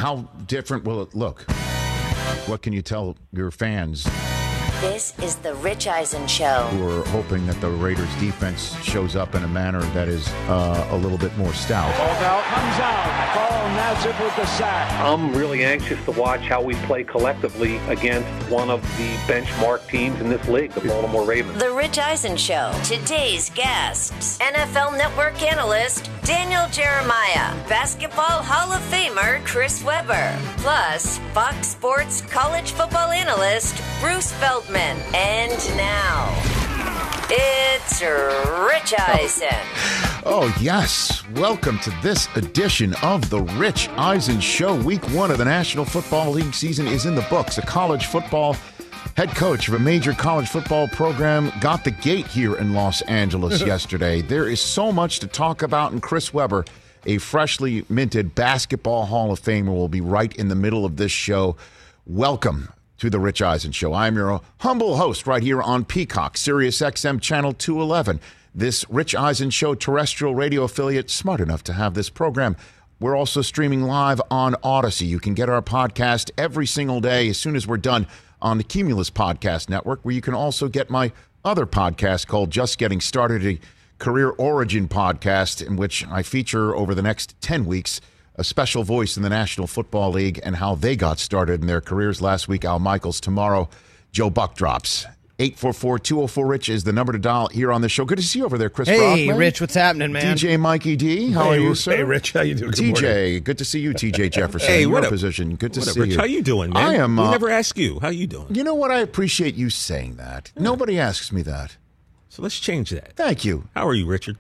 how different will it look? What can you tell your fans This is the Rich Eisen Show. who are hoping that the Raiders defense shows up in a manner that is a little bit more stout? Ball's out, comes out. Ball, and that's it with the sack. I'm really anxious to watch how we play collectively against one of the benchmark teams in this league, the Baltimore Ravens. The Rich Eisen Show. Today's guests: NFL Network analyst Daniel Jeremiah, Basketball Hall of Famer Chris Webber, plus Fox Sports college football analyst Bruce Feldman. And now, it's Rich Eisen. Oh, yes. Welcome to this edition of the Rich Eisen Show. Week 1 of the National Football League season is in the books. A college football head coach of a major college football program got the gate here in Los Angeles yesterday. There is so much to talk about, and Chris Webber, a freshly minted Basketball Hall of Famer, will be right in the middle of this show. Welcome to the Rich Eisen Show. I'm your humble host right here on Peacock, Sirius XM Channel 211. This Rich Eisen Show terrestrial radio affiliate smart enough to have this program. We're also streaming live on Odyssey. You can get our podcast every single day as soon as we're done on the Cumulus Podcast Network, where you can also get my other podcast called Just Getting Started, a career origin podcast in which I feature over the next 10 weeks a special voice in the National Football League and how they got started in their careers. Last week, Al Michaels. Tomorrow, Joe Buck drops. 844-204-RICH is the number to dial here on the show. Good to see you over there, Chris Hey, Brockman. Rich, what's happening, man? DJ Mikey D, how are you, sir? Hey, Rich, how you doing? Good morning. TJ, good to see you, TJ Jefferson. Hey, your what up? position. Good to What up, see Rich? you. How you doing, man? I am. We never ask you. How you doing? You know what? I appreciate you saying that. Yeah. Nobody asks me that. So let's change that. Thank you. How are you, Richard?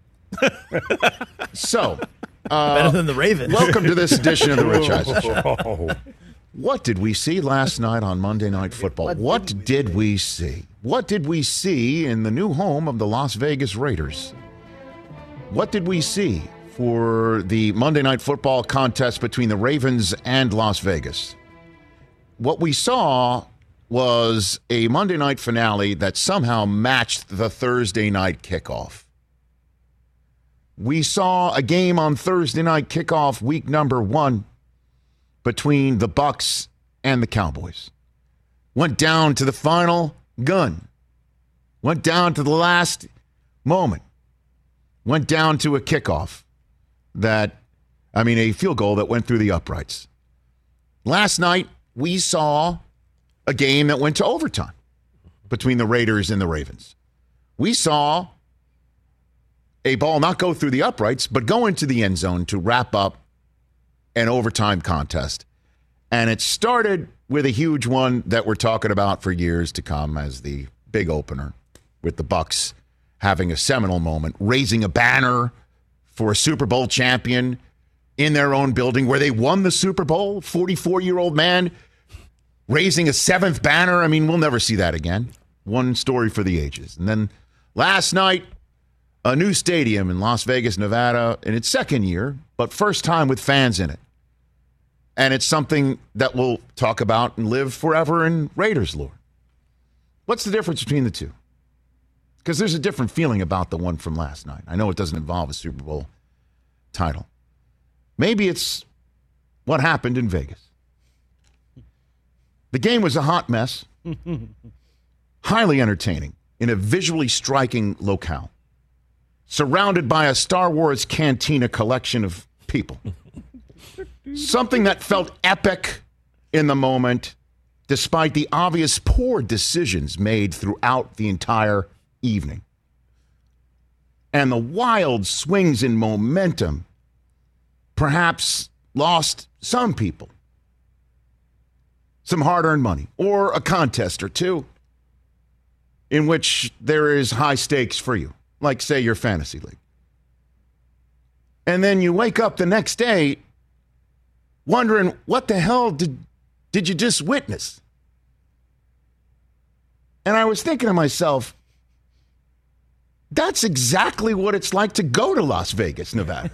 So, Better than the Ravens. welcome to this edition of the Rich Eisen Show. What did we see last night on Monday Night Football? What did we see? What did we see in the new home of the Las Vegas Raiders? What did we see for the Monday Night Football contest between the Ravens and Las Vegas? What we saw was a Monday night finale that somehow matched the Thursday night kickoff. We saw a game on Thursday night kickoff, week number 1, between the Bucs and the Cowboys. Went down to the final gun. Went down to the last moment. Went down to a kickoff a field goal that went through the uprights. Last night, we saw a game that went to overtime between the Raiders and the Ravens. We saw a ball not go through the uprights, but go into the end zone to wrap up an overtime contest. And it started with a huge one that we're talking about for years to come as the big opener, with the Bucs having a seminal moment, raising a banner for a Super Bowl champion in their own building where they won the Super Bowl. 44-year-old man raising a 7th banner. I mean, we'll never see that again. One story for the ages. And then last night, a new stadium in Las Vegas, Nevada, in its second year, but first time with fans in it. And it's something that we'll talk about and live forever in Raiders lore. What's the difference between the two? Because there's a different feeling about the one from last night. I know it doesn't involve a Super Bowl title. Maybe it's what happened in Vegas. The game was a hot mess, highly entertaining, in a visually striking locale, surrounded by a Star Wars cantina collection of people. Something that felt epic in the moment, despite the obvious poor decisions made throughout the entire evening. And the wild swings in momentum perhaps lost some people some hard-earned money, or a contest or two in which there is high stakes for you, like, say, your fantasy league. And then you wake up the next day wondering, what the hell did you just witness? And I was thinking to myself, that's exactly what it's like to go to Las Vegas, Nevada.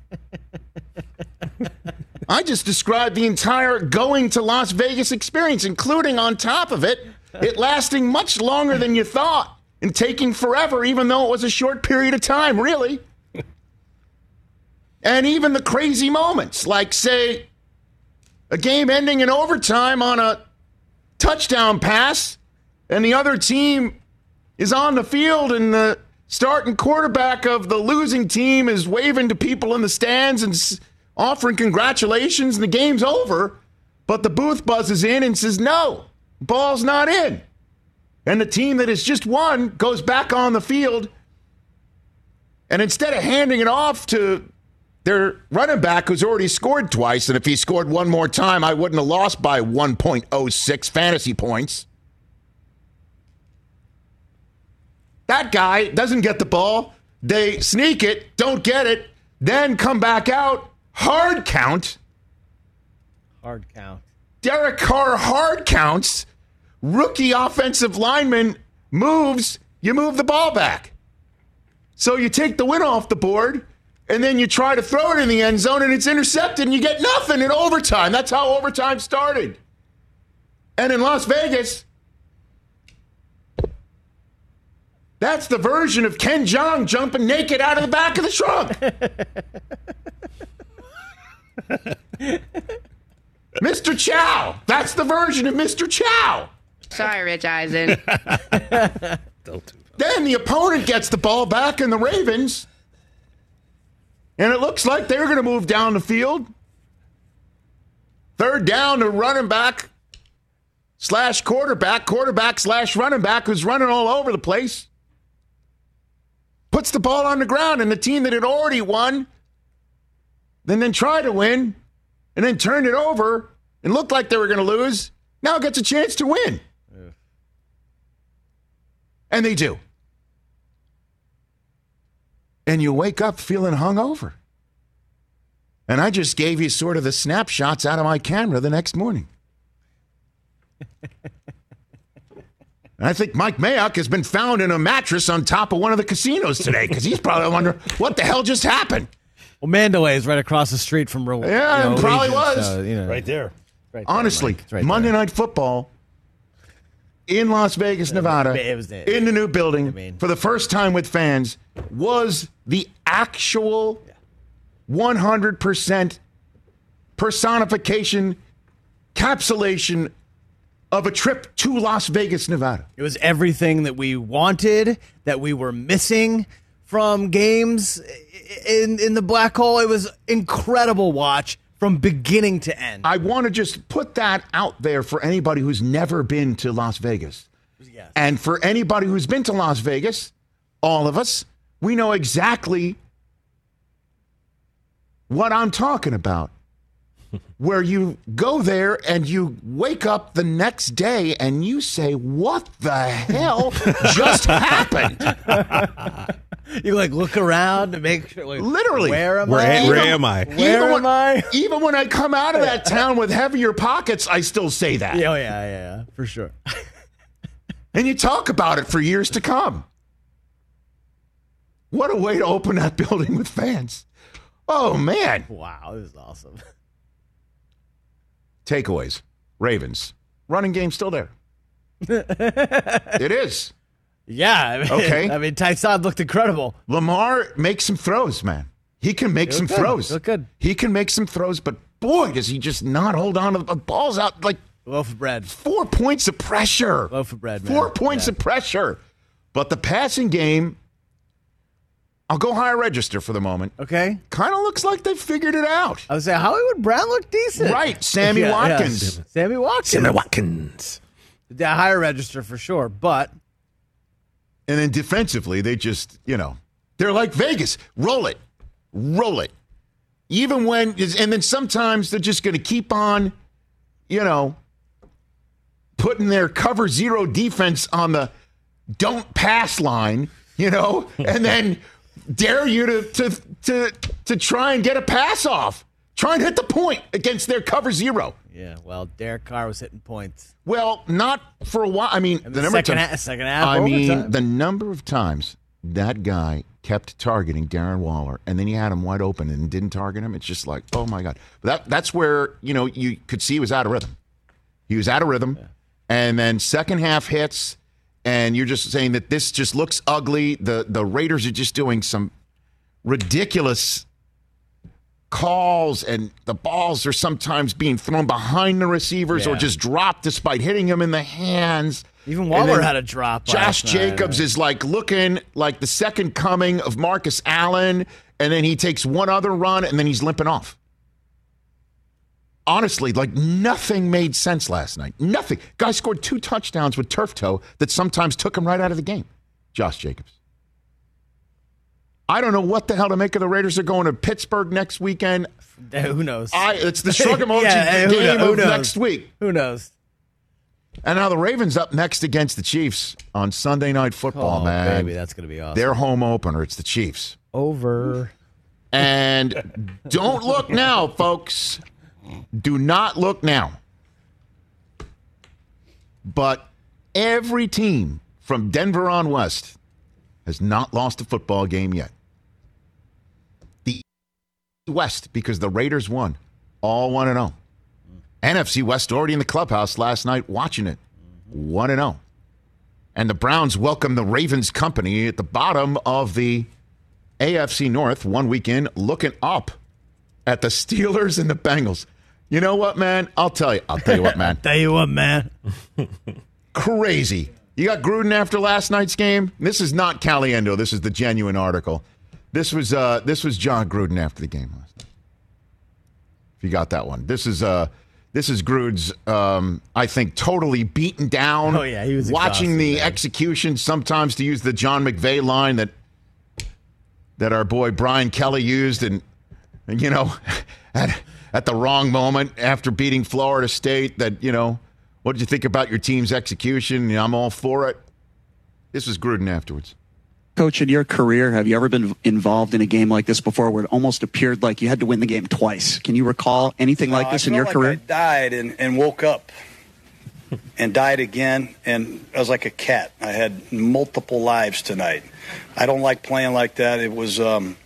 I just described the entire going to Las Vegas experience, including, on top of it, it lasting much longer than you thought and taking forever, even though it was a short period of time, really. And even the crazy moments, like, say, A game ending in overtime on a touchdown pass, and the other team is on the field, and the starting quarterback of the losing team is waving to people in the stands and offering congratulations, and the game's over. But the booth buzzes in and says, no, ball's not in. And the team that has just won goes back on the field, and instead of handing it off to their running back who's already scored twice, and if he scored one more time, I wouldn't have lost by 1.06 fantasy points. That guy doesn't get the ball. They sneak it, don't get it, then come back out. Hard count. Hard count. Derek Carr hard counts. Rookie offensive lineman moves. You move the ball back. So you take the win off the board, and then you try to throw it in the end zone, and it's intercepted, and you get nothing in overtime. That's how overtime started. And in Las Vegas, that's the version of Ken Jeong jumping naked out of the back of the trunk. Mr. Chow. That's the version of Mr. Chow. Sorry, Rich Eisen. Then the opponent gets the ball back in the Ravens, and it looks like they're going to move down the field. Third down to running back slash quarterback slash running back who's running all over the place. Puts the ball on the ground, and the team that had already won then tried to win and then turned it over and looked like they were going to lose, now gets a chance to win. Yeah. And they do. And you wake up feeling hungover. And I just gave you sort of the snapshots out of my camera the next morning. And I think Mike Mayock has been found in a mattress on top of one of the casinos today because he's probably wondering what the hell just happened. Well, Mandalay is right across the street from Real. Yeah, it probably was. Right there. Right there, honestly, right Monday there. Night Football in Las Vegas, Nevada, It was there. in the new building for the first time with fans was the actual 100% personification, capsulation of a trip to Las Vegas, Nevada. It was everything that we wanted, that we were missing from games in the black hole. It was incredible watch from beginning to end. I want to just put that out there for anybody who's never been to Las Vegas. Yes. And for anybody who's been to Las Vegas, all of us, we know exactly what I'm talking about. Where you go there and you wake up the next day and you say, what the hell just happened? You look around to make sure. Literally. Where am Where I? am I? Where am I? Even when I come out of that town with heavier pockets, I still say that. Yeah, for sure. And you talk about it for years to come. What a way to open that building with fans. Oh, man. Wow, this is awesome. Takeaways. Ravens. Running game still there. It is. Yeah. Okay. Tyson looked incredible. Lamar makes some throws, man. He can make some throws. Look good. He can make some throws, but boy, does he just not hold on to the ball's out like Loaf of bread. 4 points of pressure. Loaf of bread, man. 4 points of pressure. But the passing game, I'll go higher register for the moment. Okay. Kind of looks like they've figured it out. I was saying Hollywood Brown looked decent. Right. Sammy Watkins. Sammy Watkins. Sammy Watkins. Yeah, higher register for sure, but. And then defensively, they just, they're like Vegas. Roll it. Roll it. Even when, and then sometimes they're just going to keep on, putting their cover zero defense on the don't pass line, and then dare you to try and get a pass off. Try and hit the point against their cover zero. Yeah, well, Derek Carr was hitting points. Well, not for a while. I mean, the number second half. I mean, overtime. the number of times that guy kept targeting Darren Waller, and then he had him wide open and didn't target him. It's just like, oh my God. That's where you could see he was out of rhythm. He was out of rhythm, and then second half hits, and you're just saying that this just looks ugly. The Raiders are just doing some ridiculous calls, and the balls are sometimes being thrown behind the receivers or just dropped despite hitting them in the hands. Even Waller had a drop. Josh Jacobs is like looking like the second coming of Marcus Allen, and then he takes one other run, and then he's limping off. Honestly, like nothing made sense last night. Nothing. Guy scored 2 touchdowns with turf toe that sometimes took him right out of the game. Josh Jacobs. I don't know what the hell to make of the Raiders. Are going to Pittsburgh next weekend. Who knows? It's the shrug emoji game of next week. Who knows? And now the Ravens up next against the Chiefs on Sunday Night Football, man. Baby, that's going to be awesome. Their home opener. It's the Chiefs. Over. And don't look now, folks. Do not look now. But every team from Denver on west has not lost a football game yet. The West, because the Raiders won, all 1-0. NFC West already in the clubhouse last night watching it, 1-0. And the Browns welcome the Ravens company at the bottom of the AFC North one weekend, looking up at the Steelers and the Bengals. You know what, man? I'll tell you what, man. Crazy. You got Gruden after last night's game. This is not Caliendo. This is the genuine article. This was John Gruden after the game last night. If you got that one, this is Gruden's. I think totally beaten down. Oh yeah, he was watching the man. execution. Sometimes to use the John McVay line that our boy Brian Kelly used, and you know, at the wrong moment after beating Florida State. That what did you think about your team's execution? I'm all for it. This was Gruden afterwards. Coach, in your career, have you ever been involved in a game like this before where it almost appeared like you had to win the game twice? Can you recall anything like this in your career? I died and woke up and died again, and I was like a cat. I had multiple lives tonight. I don't like playing like that. It was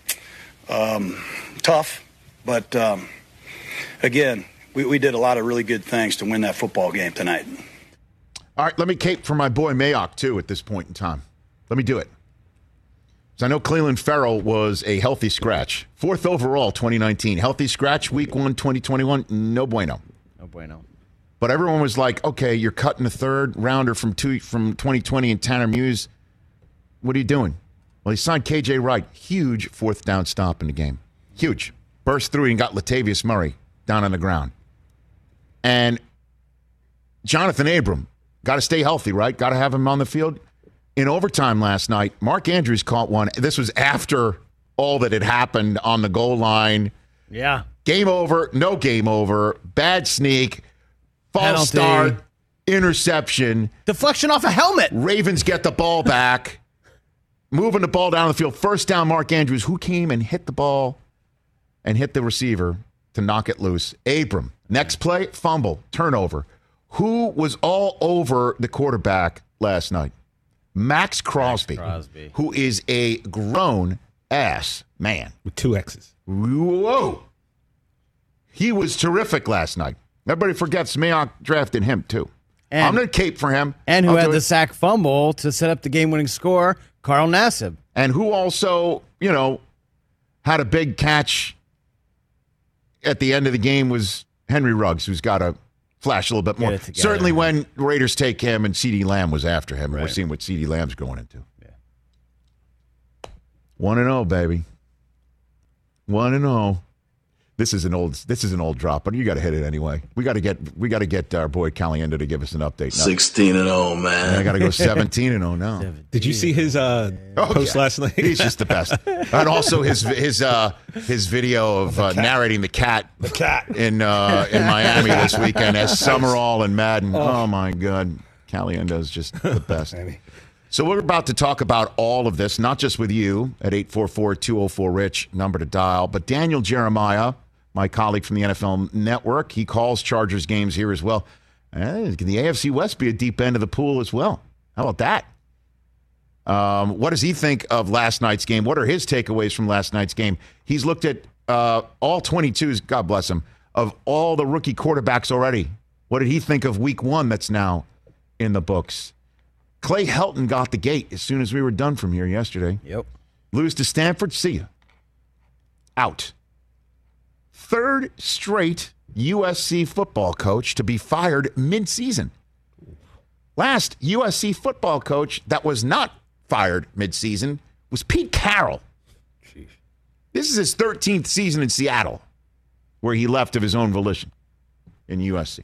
tough, but again, we did a lot of really good things to win that football game tonight. All right, let me cape for my boy Mayock, too, at this point in time. Let me do it. So I know Cleveland Farrell was a healthy scratch. 4th overall, 2019. Healthy scratch, week 1, 2021. No bueno. No bueno. But everyone was like, okay, you're cutting the third rounder from 2020 and Tanner Muse. What are you doing? Well, he signed KJ Wright. Huge 4th down stop in the game. Huge. Burst through and got Latavius Murray down on the ground. And Jonathan Abram, got to stay healthy, right? Got to have him on the field. In overtime last night, Mark Andrews caught one. This was after all that had happened on the goal line. Yeah. Game over, no game over, bad sneak, false Penalty. start, interception. Deflection off a helmet. Ravens get the ball back, moving the ball down the field. First down, Mark Andrews, who came and hit the ball and hit the receiver to knock it loose. Abram, next play, fumble, turnover. Who was all over the quarterback last night? Max Crosby, who is a grown-ass man. With 2 X's. Whoa. He was terrific last night. Everybody forgets Mayock drafted him, too. And, I'm going to cape for him. And who had the sack fumble to set up the game-winning score, Carl Nassib. And who also, had a big catch at the end of the game was Henry Ruggs, who's got to flash a little bit more. Certainly when Raiders take him and CeeDee Lamb was after him. Right. We're seeing what CeeDee Lamb's going into. Yeah. 1-0, baby. 1-0. This is an old drop, but you got to hit it anyway. We got to get our boy Caliendo to give us an update. 16-0, man. I got to go 17-0 now. Did you see his post last night? He's just the best, and also his video of narrating the cat in Miami this weekend as Summerall and Madden. Oh my God, Caliendo is just the best. So we're about to talk about all of this, not just with you at 844-204-RICH, number to dial, but Daniel Jeremiah, my colleague from the NFL Network. He calls Chargers games here as well. Can the AFC West be a deep end of the pool as well? How about that? What does he think of last night's game? What are his takeaways from last night's game? He's looked at all 22s, God bless him, of all the rookie quarterbacks already. What did he think of week 1 that's now in the books? Clay Helton got the gate as soon as we were done from here yesterday. Yep. Lose to Stanford, see ya. Out. third straight USC football coach to be fired mid-season. Last USC football coach that was not fired mid-season was Pete Carroll. Jeez. This is his 13th season in Seattle, where he left of his own volition in USC.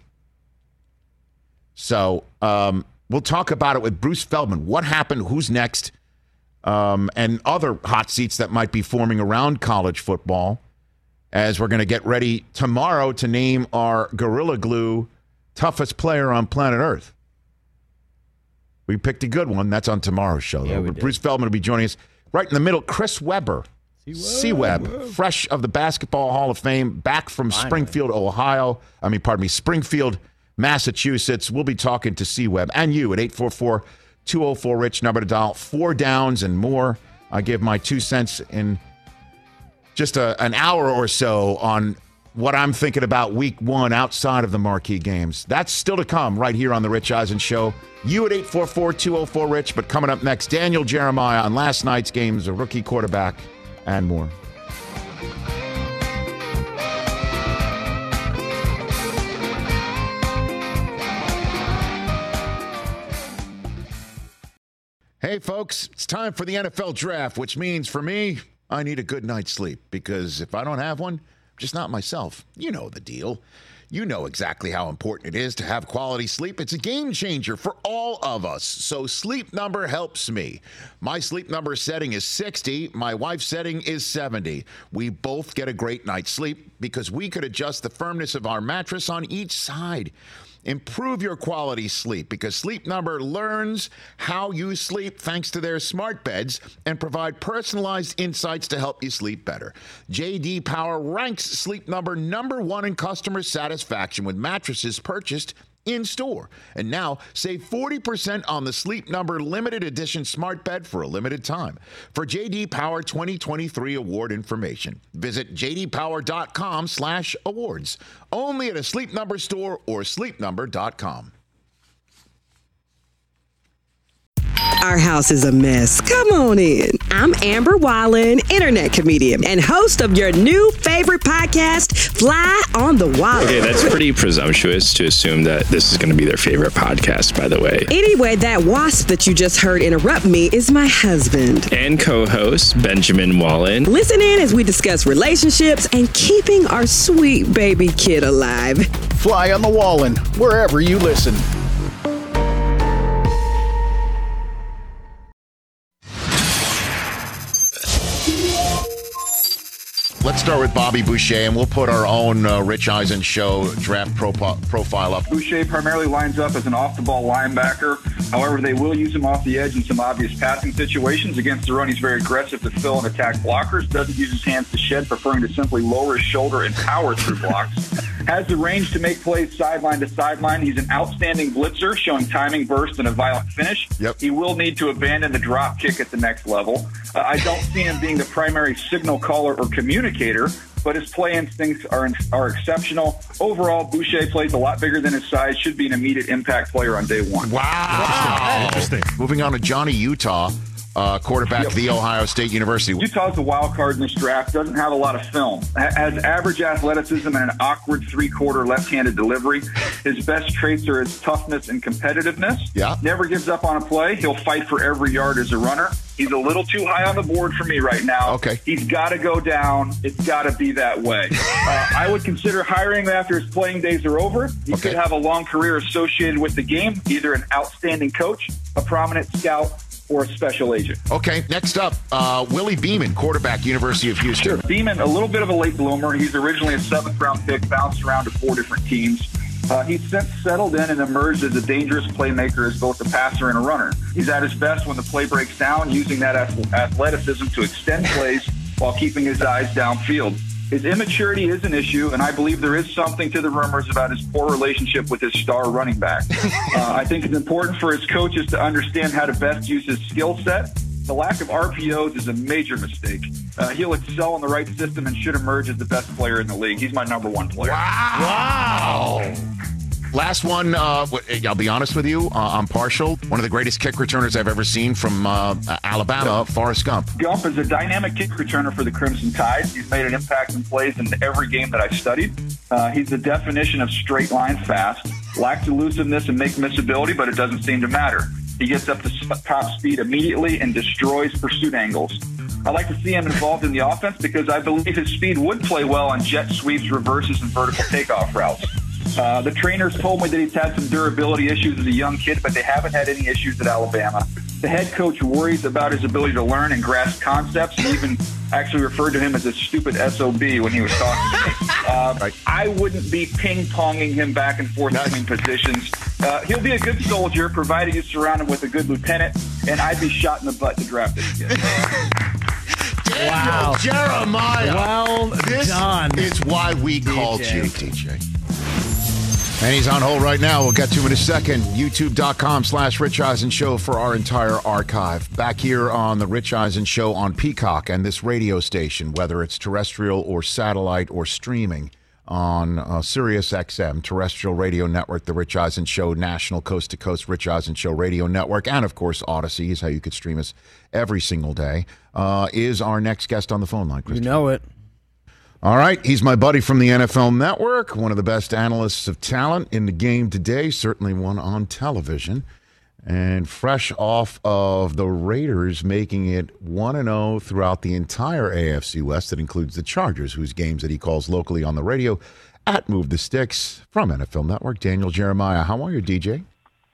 So we'll talk about it with Bruce Feldman. What happened? Who's next? And other hot seats that might be forming around college football, as we're going to get ready tomorrow to name our Gorilla Glue toughest player on planet Earth. We picked a good one. That's on tomorrow's show, though. But Bruce Feldman will be joining us right in the middle. Chris Webber, C-Web, fresh of the Basketball Hall of Fame, back from Springfield, Springfield, Massachusetts. We'll be talking to C-Web and you at 844-204-RICH, number to dial. 4 downs and more. I give my 2 cents in just an hour or so on what I'm thinking about week 1 outside of the marquee games. That's still to come right here on the Rich Eisen Show. You at 844-204-RICH, but coming up next, Daniel Jeremiah on last night's games, a rookie quarterback, and more. Hey, folks, it's time for the NFL Draft, which means for me, I need a good night's sleep, because if I don't have one, I'm just not myself. You know the deal. You know exactly how important it is to have quality sleep. It's a game changer for all of us. So Sleep Number helps me. My Sleep Number setting is 60. My wife's setting is 70. We both get a great night's sleep because we could adjust the firmness of our mattress on each side. Improve your quality sleep because Sleep Number learns how you sleep thanks to their smart beds and provide personalized insights to help you sleep better. J.D. Power ranks Sleep Number #1 in customer satisfaction with mattresses purchased in-store. And now, save 40% on the Sleep Number limited edition smart bed for a limited time. For J.D. Power 2023 award information, visit jdpower.com/awards. Only at a Sleep Number store or sleepnumber.com. Our house is a mess. Come on in. I'm Amber Wallen, internet comedian and host of your new favorite podcast, Fly on the Wallen. Okay, that's pretty presumptuous to assume that this is going to be their favorite podcast, by the way. Anyway, that wasp that you just heard interrupt me is my husband. And co-host, Benjamin Wallen. Listen in as we discuss relationships and keeping our sweet baby kid alive. Fly on the Wallen, wherever you listen. Let's start with Bobby Boucher, and we'll put our own Rich Eisen Show draft profile up. Boucher primarily lines up as an off-the-ball linebacker. However, they will use him off the edge in some obvious passing situations. Against the run, he's very aggressive to fill and attack blockers. Doesn't use his hands to shed, preferring to simply lower his shoulder and power through blocks. Has the range to make plays sideline to sideline. He's an outstanding blitzer, showing timing, burst, and a violent finish. Yep. He will need to abandon the drop kick at the next level. I don't see him being the primary signal caller or communicator, but his play instincts are exceptional. Overall, Boucher plays a lot bigger than his size, should be an immediate impact player on day one. Wow. Interesting. Moving on to Johnny Utah, quarterback of the Ohio State University. Utah's the wild card in this draft, doesn't have a lot of film. Has average athleticism and an awkward three-quarter left-handed delivery. His best traits are his toughness and competitiveness. Yeah. Never gives up on a play. He'll fight for every yard as a runner. He's a little too high on the board for me right now. Okay. He's got to go down. It's got to be that way. I would consider hiring him after his playing days are over. He could have a long career associated with the game, either an outstanding coach, a prominent scout, or a special agent. Okay, next up, Willie Beeman, quarterback, University of Houston. Sure. Beeman, a little bit of a late bloomer. He's originally a 7th-round pick, bounced around to 4 different teams. He's since settled in and emerged as a dangerous playmaker as both a passer and a runner. He's at his best when the play breaks down, using that athleticism to extend plays while keeping his eyes downfield. His immaturity is an issue, and I believe there is something to the rumors about his poor relationship with his star running back. I think it's important for his coaches to understand how to best use his skill set. The lack of RPOs is a major mistake. He'll excel in the right system and should emerge as the best player in the league. He's my #1 player. Wow. Last one, I'll be honest with you, I'm partial. One of the greatest kick returners I've ever seen from Alabama, Forrest Gump. Gump is a dynamic kick returner for the Crimson Tide. He's made an impact in plays in every game that I've studied. He's the definition of straight line fast, lacks elusiveness and make-missability, but it doesn't seem to matter. He gets up to top speed immediately and destroys pursuit angles. I like to see him involved in the offense because I believe his speed would play well on jet sweeps, reverses, and vertical takeoff routes. The trainers told me that he's had some durability issues as a young kid, but they haven't had any issues at Alabama. The head coach worries about his ability to learn and grasp concepts, and even actually referred to him as a stupid SOB when he was talking to me. I wouldn't be ping-ponging him back and forth between positions. He'll be a good soldier, provided you surround him with a good lieutenant, and I'd be shot in the butt to draft him again. Wow. Jeremiah. Well done. This is why we called you, DJ. And he's on hold right now. We'll get to him in a second. YouTube.com/Rich Eisen Show for our entire archive. Back here on the Rich Eisen Show on Peacock and this radio station, whether it's terrestrial or satellite or streaming on Sirius XM, terrestrial radio network, the Rich Eisen Show, national coast-to-coast Rich Eisen Show radio network, and, of course, Odyssey is how you could stream us every single day, is our next guest on the phone line, Christopher. You know it. All right, he's my buddy from the NFL Network, one of the best analysts of talent in the game today, certainly one on television, and fresh off of the Raiders making it 1-0 throughout the entire AFC West. That includes the Chargers, whose games that he calls locally on the radio at Move the Sticks from NFL Network. Daniel Jeremiah, how are you, DJ?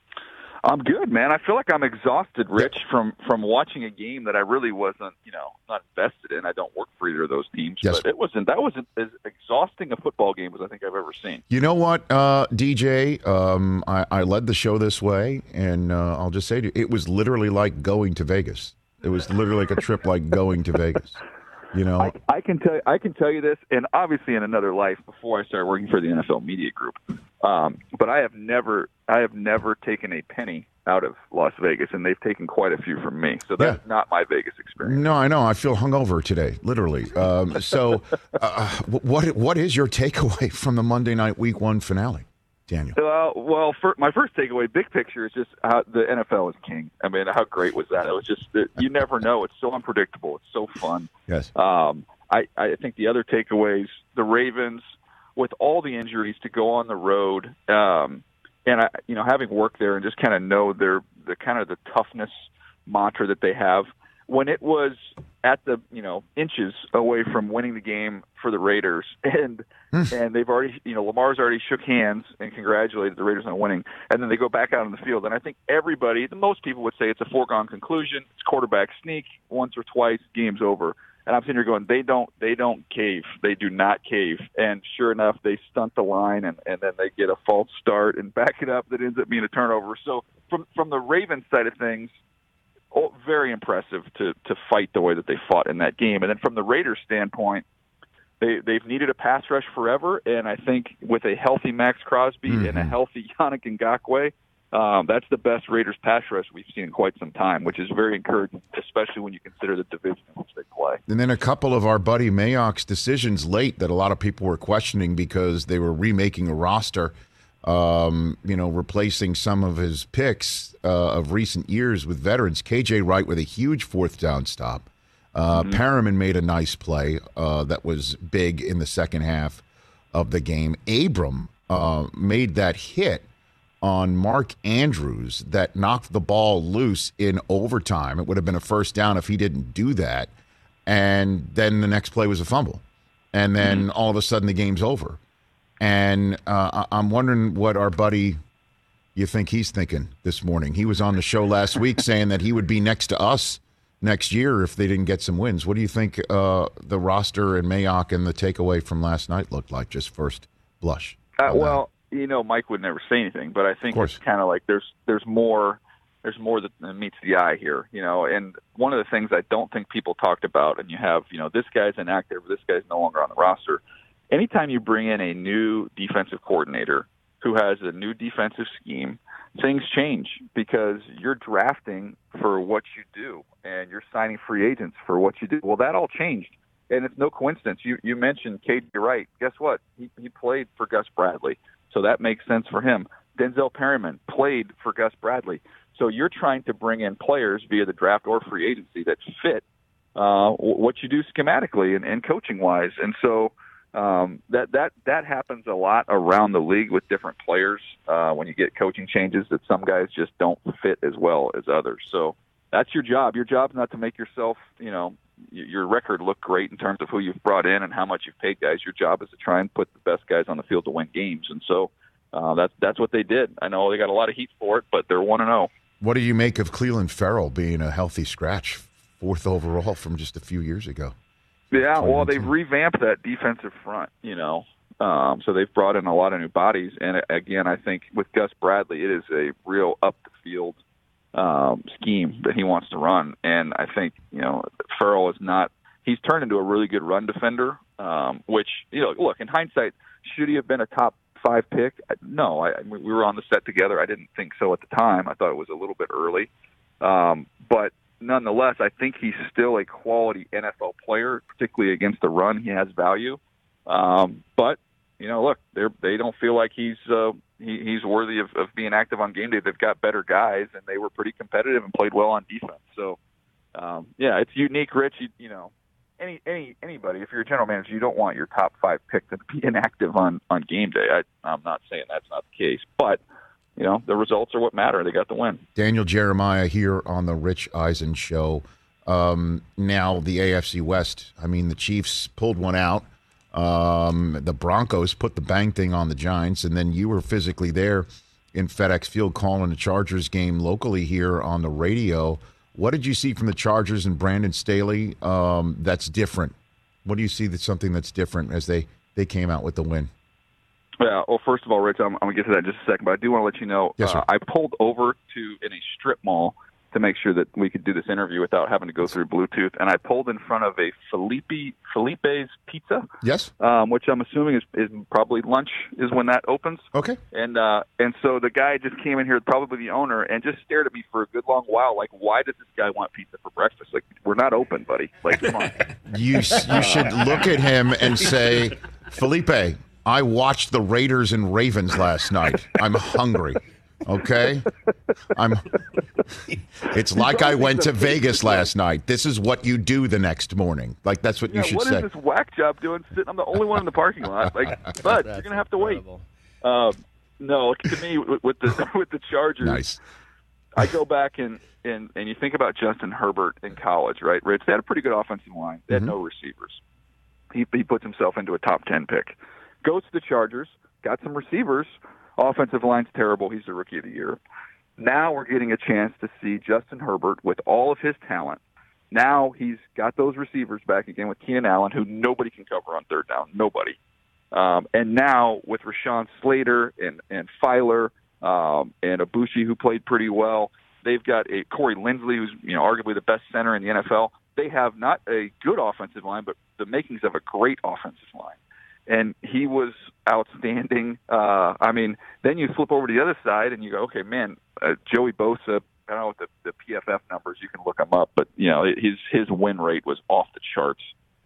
I'm good, man. I feel like I'm exhausted, Rich, from watching a game that I really wasn't, not invested in. I don't work for either of those teams, but that wasn't as exhausting a football game as I think I've ever seen. You know what, DJ? I led the show this way, and I'll just say to you, it was literally like going to Vegas. It was literally like a trip like going to Vegas. I can tell you this, and obviously in another life before I started working for the NFL Media Group. But I have never taken a penny out of Las Vegas, and they've taken quite a few from me. So that's not my Vegas experience. No, I know. I feel hungover today, literally. So, what is your takeaway from the Monday night Week 1 finale, Daniel? My first takeaway, big picture, is just how the NFL is king. I mean, how great was that? It was just you never know. It's so unpredictable. It's so fun. Yes. I think the other takeaways, the Ravens, with all the injuries, to go on the road, and having worked there and just kind of know the toughness mantra that they have. When it was at the inches away from winning the game for the Raiders, and they've already Lamar's already shook hands and congratulated the Raiders on winning, and then they go back out on the field, and I think most people would say it's a foregone conclusion. It's quarterback sneak once or twice, game's over. And I'm sitting here going, they don't cave. They do not cave. And sure enough, they stunt the line, and then they get a false start and back it up that ends up being a turnover. So from the Ravens side of things, very impressive to fight the way that they fought in that game. And then from the Raiders standpoint, they've needed a pass rush forever, and I think with a healthy Max Crosby and a healthy Yannick Ngakoue, that's the best Raiders pass rush we've seen in quite some time, which is very encouraging, especially when you consider the division in which they play. And then a couple of our buddy Mayock's decisions late that a lot of people were questioning because they were remaking a roster, replacing some of his picks of recent years with veterans. KJ Wright with a huge fourth down stop. Perriman made a nice play that was big in the second half of the game. Abram made that hit on Mark Andrews that knocked the ball loose in overtime. It would have been a first down if he didn't do that. And then the next play was a fumble. And then all of a sudden the game's over. And I'm wondering what our buddy, you think he's thinking this morning. He was on the show last week saying that he would be next to us next year if they didn't get some wins. What do you think the roster and Mayock and the takeaway from last night looked like, just first blush? Mike would never say anything, but I think it's kind of like there's more that meets the eye here, and one of the things I don't think people talked about, and you have, this guy's inactive, this guy's no longer on the roster. Anytime you bring in a new defensive coordinator who has a new defensive scheme, things change because you're drafting for what you do and you're signing free agents for what you do. Well, that all changed. And it's no coincidence. You mentioned KJ Wright. Guess what? He played for Gus Bradley. so that makes sense for him. Denzel Perryman played for Gus Bradley. So you're trying to bring in players via the draft or free agency that fit what you do schematically and coaching-wise. And so that happens a lot around the league with different players when you get coaching changes, that some guys just don't fit as well as others. So that's your job. Your job's not to make yourself, your record look great in terms of who you've brought in and how much you've paid guys. Your job is to try and put the best guys on the field to win games. And so that's what they did. I know they got a lot of heat for it, but they're 1-0. What do you make of Cleveland Ferrell being a healthy scratch, 4th overall from just a few years ago? Yeah, well, they've revamped that defensive front, so they've brought in a lot of new bodies. And, again, I think with Gus Bradley, it is a real up-the-field scheme that he wants to run. And I think, Ferrell is not – he's turned into a really good run defender, which, look, in hindsight, should he have been a top 5 pick? No, we were on the set together. I didn't think so at the time. I thought it was a little bit early. But nonetheless, I think he's still a quality NFL player, particularly against the run. He has value. But, look, they don't feel like he's worthy of being active on game day. They've got better guys, and they were pretty competitive and played well on defense. So, it's unique, Rich. Anybody, if you're a general manager, you don't want your top 5 pick to be inactive on game day. I'm not saying that's not the case, but the results are what matter. They got the win. Daniel Jeremiah here on the Rich Eisen Show. Now the AFC West. I mean, the Chiefs pulled one out. The Broncos put the bang thing on the Giants, and then you were physically there in FedEx Field calling the Chargers game locally here on the radio. What did you see from the Chargers and Brandon Staley that's different? What do you see that's something that's different as they came out with the win? Yeah, well, first of all, Rich, I'm going to get to that in just a second, but I do want to let you know, yes, I pulled over in a strip mall to make sure that we could do this interview without having to go through Bluetooth, and I pulled in front of a Felipe's Pizza. Yes. Which I'm assuming is probably lunch is when that opens. Okay. And so the guy just came in here, probably the owner, and just stared at me for a good long while, like, why does this guy want pizza for breakfast? Like, we're not open, buddy. Like, come on. You should look at him and say, Felipe, I watched the Raiders and Ravens last night. I'm hungry. Okay? It's like I went to Vegas last night. This is what you do the next morning. Like, that's what you should say. What is this whack job doing sitting? I'm the only one in the parking lot. Like, bud, you're going to have to wait. No, to me, with the Chargers, nice. I go back and you think about Justin Herbert in college, right, Rich? They had a pretty good offensive line. They had no receivers. He puts himself into a top 10 pick. Goes to the Chargers, got some receivers. Offensive line's terrible. He's the Rookie of the Year. Now we're getting a chance to see Justin Herbert with all of his talent. Now he's got those receivers back again with Keenan Allen, who nobody can cover on third down. Nobody. And now with Rashawn Slater and Filer and Ibushi, who played pretty well, they've got a Corey Linsley, who's arguably the best center in the NFL. They have not a good offensive line, but the makings of a great offensive line. And he was outstanding. Then you flip over to the other side and you go, okay, man, Joey Bosa, I don't know what the PFF numbers, you can look them up, but his win rate was off the charts.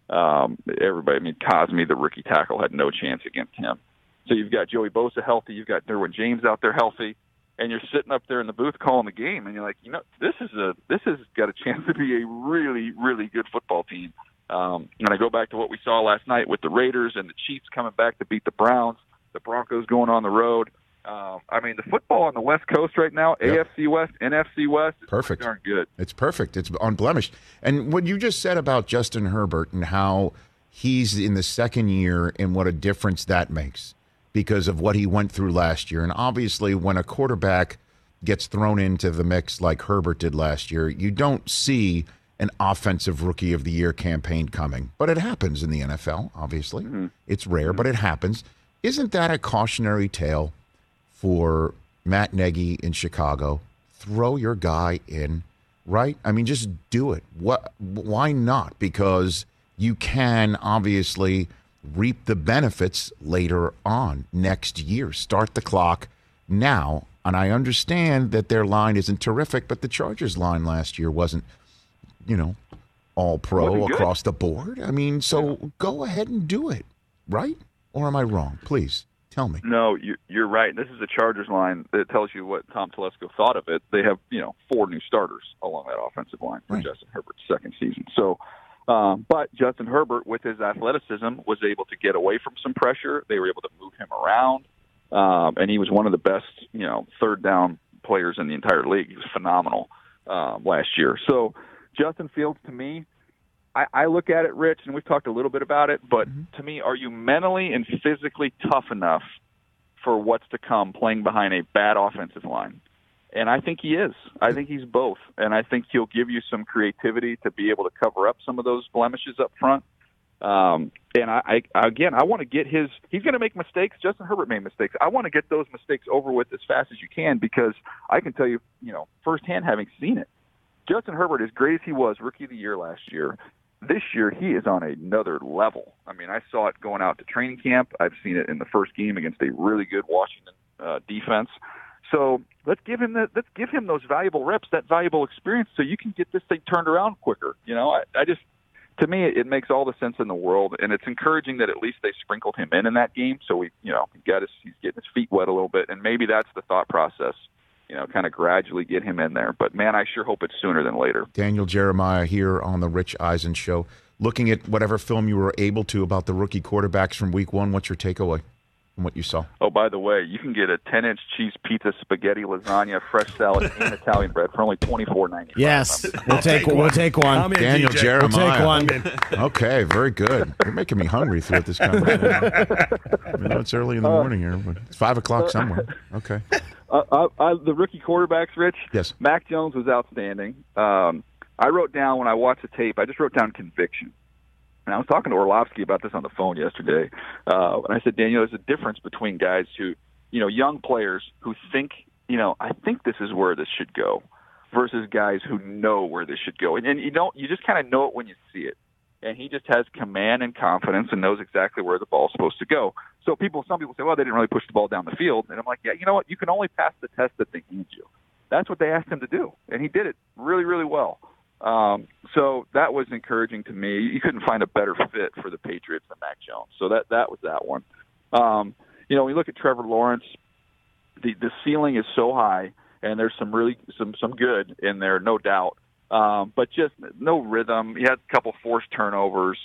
Cosme, the rookie tackle, had no chance against him. So you've got Joey Bosa healthy, you've got Derwin James out there healthy, and you're sitting up there in the booth calling the game, and you're like, this has got a chance to be a really, really good football team. And I go back to what we saw last night with the Raiders and the Chiefs coming back to beat the Browns, the Broncos going on the road. The football on the West Coast right now, yep. AFC West, NFC West, is perfect. Darn good. It's perfect. It's unblemished. And what you just said about Justin Herbert and how he's in the second year and what a difference that makes because of what he went through last year. And obviously when a quarterback gets thrown into the mix like Herbert did last year, you don't see an offensive Rookie of the Year campaign coming. But it happens in the NFL, obviously. Mm-hmm. It's rare, but it happens. Isn't that a cautionary tale for Matt Nagy in Chicago? Throw your guy in, right? I mean, just do it. Why not? Because you can obviously reap the benefits later on next year. Start the clock now. And I understand that their line isn't terrific, but the Chargers line last year wasn't, all pro across the board. I mean, so go ahead and do it, right? Or am I wrong? Please Tell me. No, you're right. This is the Chargers line that tells you what Tom Telesco thought of it. They have, 4 new starters along that offensive line for Justin Herbert's second season. So, but Justin Herbert, with his athleticism, was able to get away from some pressure. They were able to move him around, and he was one of the best, third down players in the entire league. He was phenomenal last year. So, Justin Fields, to me, I look at it, Rich, and we've talked a little bit about it, but to me, are you mentally and physically tough enough for what's to come playing behind a bad offensive line? And I think he is. I think he's both. And I think he'll give you some creativity to be able to cover up some of those blemishes up front. And I want to get he's going to make mistakes. Justin Herbert made mistakes. I want to get those mistakes over with as fast as you can, because I can tell you, firsthand, having seen it, Justin Herbert, as great as he was Rookie of the Year last year, this year he is on another level. I mean, I saw it going out to training camp. I've seen it in the first game against a really good Washington defense. So let's give him those valuable reps, that valuable experience, so you can get this thing turned around quicker. To me, it makes all the sense in the world, and it's encouraging that at least they sprinkled him in that game. So he's getting his feet wet a little bit, and maybe that's the thought process. Kind of gradually get him in there. But, man, I sure hope it's sooner than later. Daniel Jeremiah here on the Rich Eisen Show. Looking at whatever film you were able to about the rookie quarterbacks from week 1, what's your takeaway from what you saw? Oh, by the way, you can get a 10-inch cheese pizza, spaghetti, lasagna, fresh salad, and Italian bread for only $24.95. Yes, we'll take one. Daniel Jeremiah. We'll take one. Okay, very good. You're making me hungry throughout this conversation. I know it's early in the morning here, but it's 5 o'clock somewhere. Okay. The rookie quarterbacks, Rich. Yes. Mac Jones was outstanding. I wrote down, when I watched the tape, I just wrote down conviction. And I was talking to Orlovsky about this on the phone yesterday. And I said, Daniel, there's a difference between guys who, young players who think, I think this is where this should go, versus guys who know where this should go. And you just kind of know it when you see it. And he just has command and confidence and knows exactly where the ball's supposed to go. So some people say, well, they didn't really push the ball down the field. And I'm like, yeah, you know what? You can only pass the test that they need you. That's what they asked him to do. And he did it really, really well. So that was encouraging to me. You couldn't find a better fit for the Patriots than Mac Jones. So that was that one. When you look at Trevor Lawrence, the ceiling is so high, and there's some good in there, no doubt. But just no rhythm. He had a couple forced turnovers.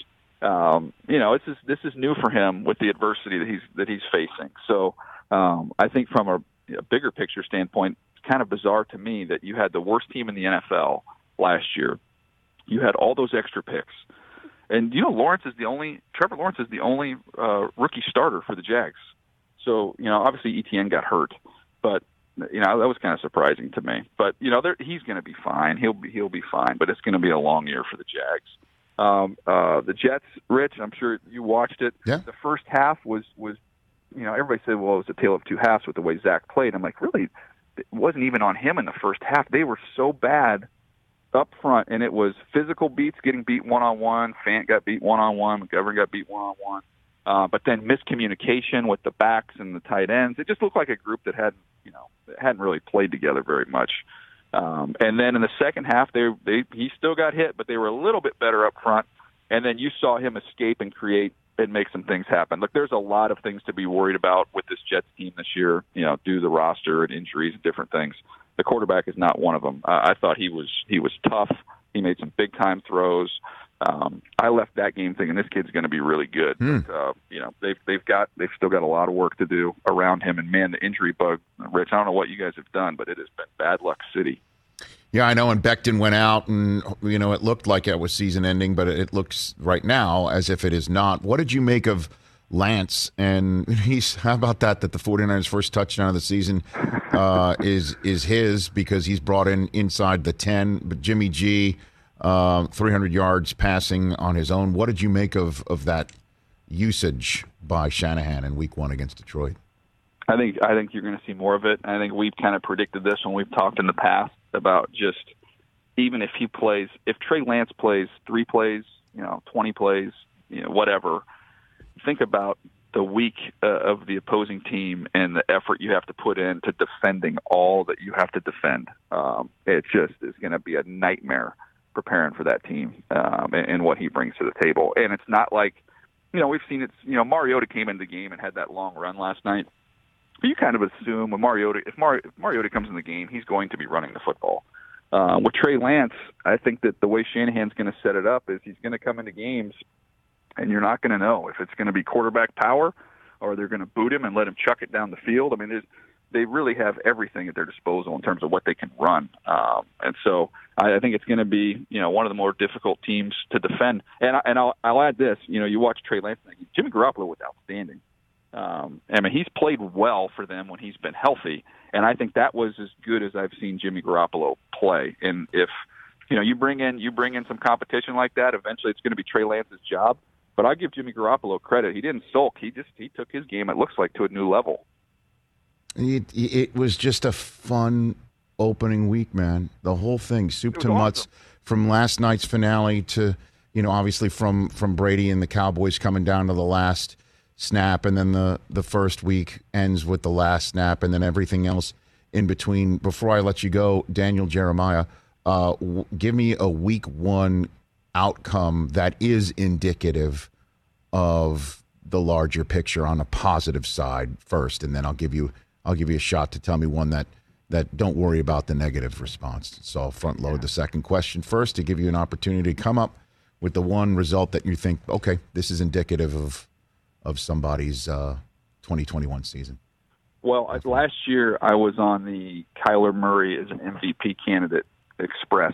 This is new for him with the adversity that he's facing. So I think from a bigger picture standpoint, it's kind of bizarre to me that you had the worst team in the NFL last year. You had all those extra picks, and Trevor Lawrence is the only rookie starter for the Jags. So obviously Etienne got hurt, but that was kind of surprising to me. But he's going to be fine. He'll be fine. But it's going to be a long year for the Jags. The Jets, Rich, I'm sure you watched it. Yeah. The first half was everybody said, well, it was a tale of two halves with the way Zach played. I'm like, really? It wasn't even on him in the first half. They were so bad up front, and it was physical beats, getting beat one-on-one. Fant got beat one-on-one. McGovern got beat one-on-one. But then miscommunication with the backs and the tight ends. It just looked like a group that hadn't really played together very much. And then in the second half, he still got hit, but they were a little bit better up front. And then you saw him escape and create and make some things happen. Look, there's a lot of things to be worried about with this Jets team this year, due to the roster and injuries and different things. The quarterback is not one of them. I thought he was tough. He made some big-time throws. I left that game thinking this kid's going to be really good. But, they've still got a lot of work to do around him. And man, the injury bug, Rich, I don't know what you guys have done, but it has been bad luck city. Yeah, I know. And Becton went out, and it looked like it was season ending, but it looks right now as if it is not. What did you make of Lance? And how about that the 49ers' first touchdown of the season is his, because he's brought in inside the 10. But Jimmy G, 300 yards passing on his own. What did you make of that usage by Shanahan in Week 1 against Detroit? I think you're going to see more of it. I think we've kind of predicted this when we've talked in the past about just even if Trey Lance plays 3 plays, 20 plays, whatever. Think about the week of the opposing team and the effort you have to put into defending all that you have to defend. It just is going to be a nightmare preparing for that team and what he brings to the table. And it's not like we've seen it. Mariota came into the game and had that long run last night. You kind of assume when if Mariota comes in the game, he's going to be running the football. With Trey Lance, I think that the way Shanahan's going to set it up is he's going to come into games, and you're not going to know if it's going to be quarterback power or they're going to boot him and let him chuck it down the field. I mean, they really have everything at their disposal in terms of what they can run. And so I think it's going to be, one of the more difficult teams to defend. And I'll add this, you watch Trey Lance, Jimmy Garoppolo was outstanding. I mean, he's played well for them when he's been healthy. And I think that was as good as I've seen Jimmy Garoppolo play. And if, you bring in some competition like that, eventually it's going to be Trey Lance's job. But I give Jimmy Garoppolo credit. He didn't sulk. He took his game, it looks like, to a new level. It was just a fun opening week, man. The whole thing, soup to nuts, from last night's finale to, obviously from Brady and the Cowboys coming down to the last snap, and then the first week ends with the last snap, and then everything else in between. Before I let you go, Daniel Jeremiah, give me a week one outcome that is indicative of the larger picture on a positive side first, and then I'll give you a shot to tell me one that don't worry about the negative response. So I'll front load the second question first to give you an opportunity to come up with the one result that you think, okay, this is indicative of somebody's 2021 season. Well, last year I was on the Kyler Murray as an MVP candidate express,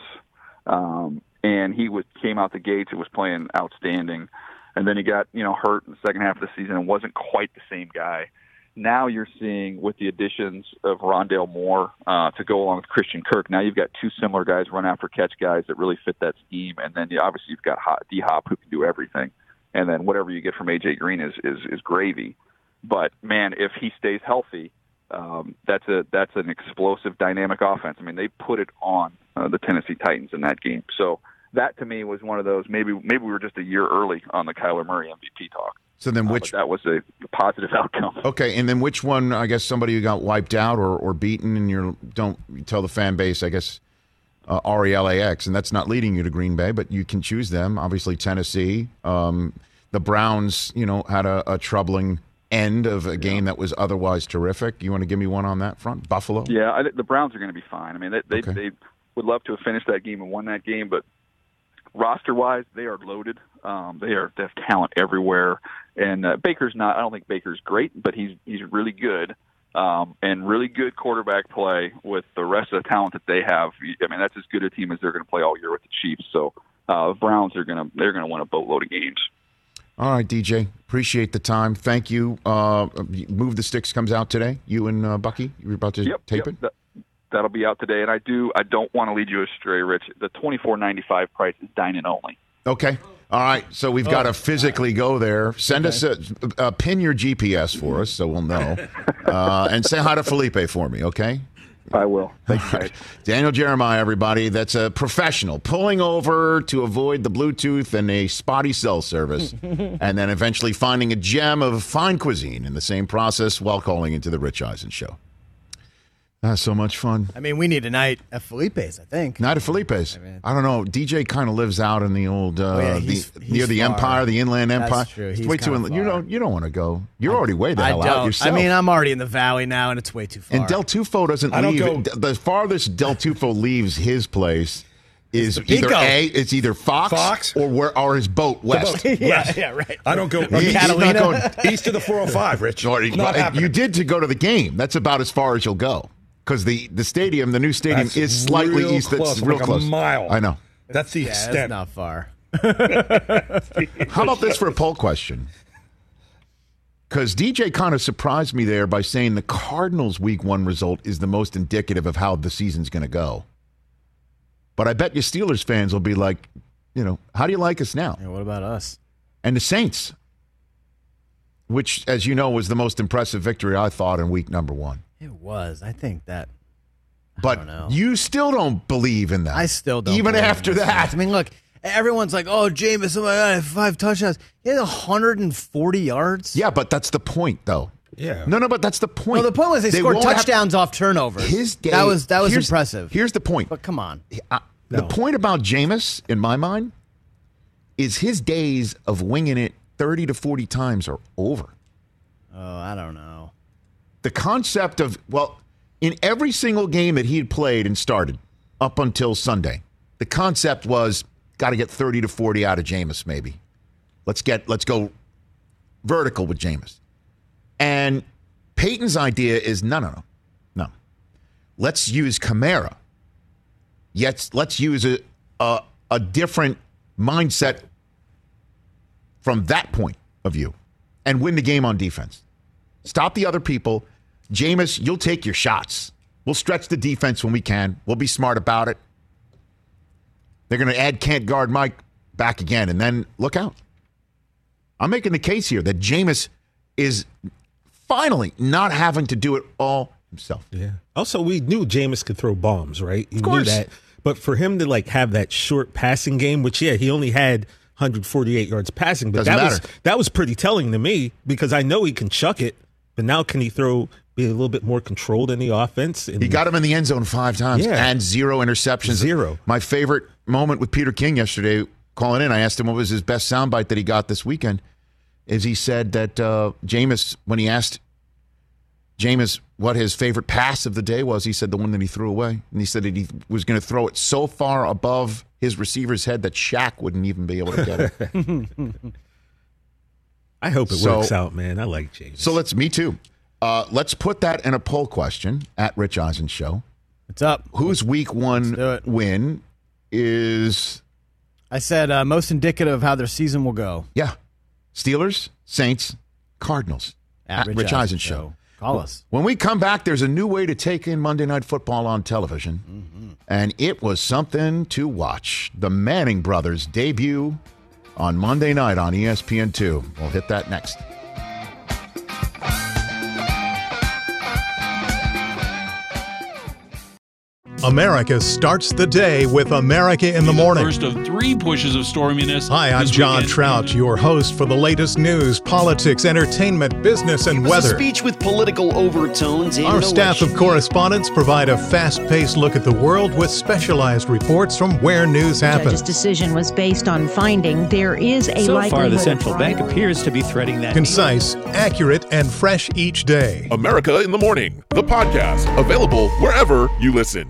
and he came out the gates. It was playing outstanding, and then he got hurt in the second half of the season and wasn't quite the same guy. Now you're seeing, with the additions of Rondale Moore to go along with Christian Kirk, now you've got two similar guys, run after catch guys that really fit that scheme, and then obviously you've got D-Hop who can do everything, and then whatever you get from A.J. Green is gravy. But man, if he stays healthy, that's an explosive, dynamic offense. I mean, they put it on the Tennessee Titans in that game. So that to me was one of those. Maybe we were just a year early on the Kyler Murray MVP talk. So then that was a positive outcome. Okay, and then which one, I guess somebody who got wiped out or beaten, and you tell the fan base, I guess, RELAX, and that's not leading you to Green Bay, but you can choose them. Obviously, Tennessee. The Browns, had a troubling end of a game that was otherwise terrific. You want to give me one on that front? Buffalo? Yeah, the Browns are going to be fine. I mean, they would love to have finished that game and won that game, but roster-wise, they are loaded. They have talent everywhere. And Baker's not – I don't think Baker's great, but he's really good. And really good quarterback play with the rest of the talent that they have. I mean, that's as good a team as they're going to play all year with the Chiefs. So the Browns are going to win a boatload of games. All right, DJ. Appreciate the time. Thank you. Move the Sticks comes out today. You and Bucky, you're about to tape it? That'll be out today. And I don't want to lead you astray, Rich. The $24.95 price is dine-in only. Okay. All right. So we've got to physically go there. Send us pin your GPS for us so we'll know. And say hi to Felipe for me, okay? I will. Thank you. Daniel Jeremiah, everybody. That's a professional pulling over to avoid the Bluetooth and a spotty cell service, and then eventually finding a gem of fine cuisine in the same process while calling into the Rich Eisen Show. That's so much fun. I mean, we need a night at Felipe's, I think. Night at Felipe's. I don't know. DJ kind of lives out in the old near the Empire, the Inland Empire. That's true. He's way too inland. You don't want to go. You're already way the hell out yourself. I mean, I'm already in the valley now, and it's way too far. And Del Tufo doesn't leave. The farthest Del Tufo leaves his place is either Fox or his boat west. Yeah, right. I don't go he's not going east of the 405, Rich. You did to go to the game. That's about as far as you'll go. Because the stadium, the new stadium, is slightly east. That's real close. A mile. I know. That's the extent. That's not far. How about this for a poll question? Because DJ kind of surprised me there by saying the Cardinals' Week 1 result is the most indicative of how the season's going to go. But I bet you Steelers fans will be like, how do you like us now? Yeah, what about us? And the Saints, which, as you know, was the most impressive victory, I thought, in week number 1. It was. I think that. But you still don't believe in that. I still don't. Even after that. I mean, look, everyone's like, oh, Jameis, oh my God, 5 touchdowns. He had 140 yards. Yeah, but that's the point, though. Yeah. No, but that's the point. No, the point was they scored touchdowns off turnovers. That was impressive. Here's the point. But come on. The point about Jameis, in my mind, is his days of winging it 30 to 40 times are over. Oh, I don't know. The concept of, in every single game that he had played and started up until Sunday, the concept was got to get 30 to 40 out of Jameis maybe. Let's go vertical with Jameis. And Peyton's idea is no. Let's use Kamara. Yet let's use a different mindset from that point of view and win the game on defense. Stop the other people. Jameis, you'll take your shots. We'll stretch the defense when we can. We'll be smart about it. They're going to add can't guard Mike back again, and then look out. I'm making the case here that Jameis is finally not having to do it all himself. Yeah. Also, we knew Jameis could throw bombs, right? Of course. Knew that. But for him to have that short passing game, which he only had 148 yards passing, but that was pretty telling to me because I know he can chuck it, but now can he be a little bit more controlled in the offense? He got him in the end zone 5 times and 0 interceptions. 0. My favorite moment with Peter King yesterday, calling in, I asked him what was his best soundbite that he got this weekend, is he said that Jameis, when he asked Jameis what his favorite pass of the day was, he said the one that he threw away. And he said that he was going to throw it so far above his receiver's head that Shaq wouldn't even be able to get it. I hope it works out, man. I like Jameis. So me too. Let's put that in a poll question at Rich Eisen Show. What's up? Whose week 1 win is... I said most indicative of how their season will go. Yeah. Steelers, Saints, Cardinals. At Rich Eisen Show. Call us. When we come back, there's a new way to take in Monday Night Football on television. And it was something to watch. The Manning brothers debut on Monday night on ESPN2. We'll hit that next. America starts the day with America in the Morning. First of 3 pushes of storminess. Hi, I'm John Trout, your host for the latest news, politics, entertainment, business, and weather. A speech with political overtones. Our staff of correspondents provide a fast-paced look at the world with specialized reports from where news happens. The judge's decision was based on finding there is a likelihood. So far, the central bank appears to be threading that. Concise, accurate, and fresh each day. America in the Morning, the podcast, available wherever you listen.